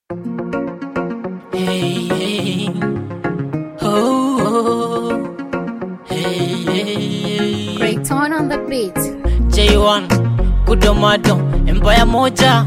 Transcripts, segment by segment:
Hey, hey. Oh, oh. Hey, hey. Break tone on the beat. J1 Kudomado Empire moja.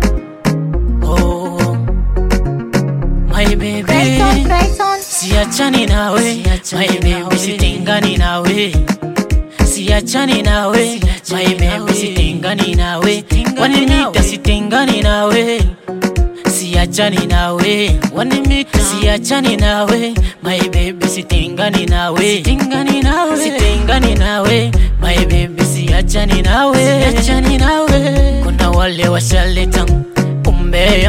Oh, my baby, Break tone. siachani nawe, my baby, sitengani nawe. Siachani nawe, my baby, sitengani nawe. Wanimita sitengani nawe. Siachani nawe, wanimita siachani nawe, my baby, sitengani nawe. Sitengani nawe, my baby, siachani nawe. Kuna wale washaleta umbe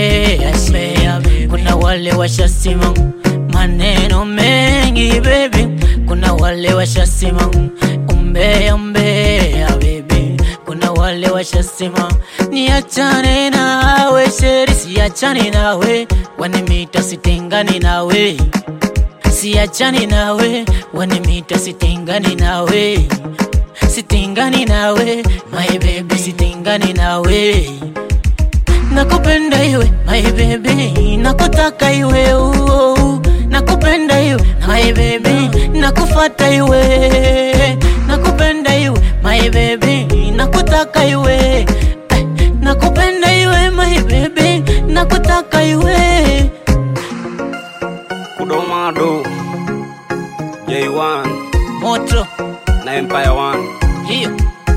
kuna wale washasima maneno mengi baby. Kuna wale washasima umbe baby. Kuna wale washasima niachane nawe sheri, siachani nawe, wanimita sitengani nawe. Siachani nawe, wanimita sitengani nawe. Sitengani nawe, my baby, sitengani nawe. Nakupenda iwe, my baby, nakutaka iwe. Nakupenda iwe, my baby, nakufata iwe. Nakupenda iwe, my baby, nakutaka iwe. Nakupenda iwe, my baby, nakutaka iwe. Kudomado J1 Moto na Empire 1 hiyo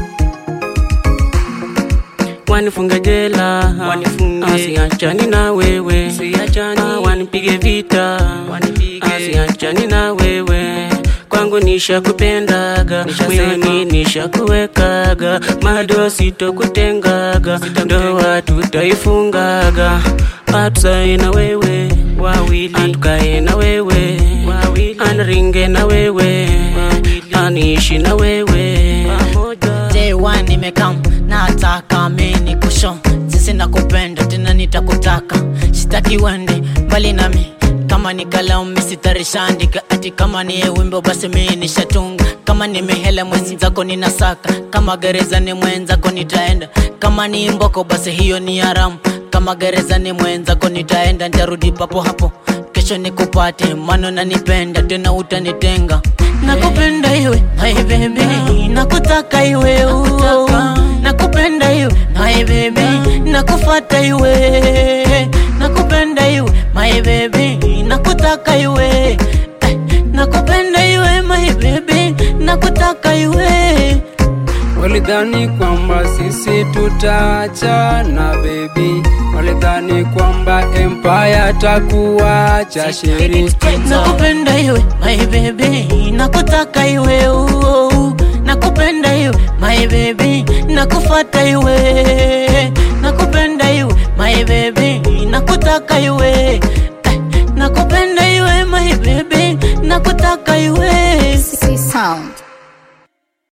wanifunge jela, siachani na wewe, wanipige vita, siachani na wewe. Kwangu nishakupendaga, moyoni nishakuwekaga, mado sitokutengaga, ndoa tutaifungaga. Atuzae na wewe wawili, atukae na wewe wawili, anaringe na wewe aniishi na wewe. J1 nimekam, nataka mini kusho. Sisi nakupenda tena nitakutaka, sitaki wende mbali nami. Kama ni kalamu sitarishandika, ati kama ni wimbo basi mimi nishatunga. Kama ni mihela mwenzako ninasaka, kama gereza ni mwenzako nitaenda. Kama ni mboko basi hiyo ni haramu, kama gereza ni mwenzako nitaenda. Nitarudi papo hapo kesho nikupate, mano nanipenda tena utanitenga. Nakupenda iwe, my baby, nakutaka iwe. Nakupenda iwe, my baby, nakufata iwe. Nakupenda iwe, my baby, nakutaka iwe. Nakupenda iwe, my baby, nakutaka iwe. Walidhani kwamba sisi tutaachana baby, walidhani kwamba Empire takuacha sheri. Nakupenda iwe, my baby, nakutaka iwe. Nakupenda iwe, my baby, nakufata iwe. Nakupenda iwe, my baby, nakutaka iwe.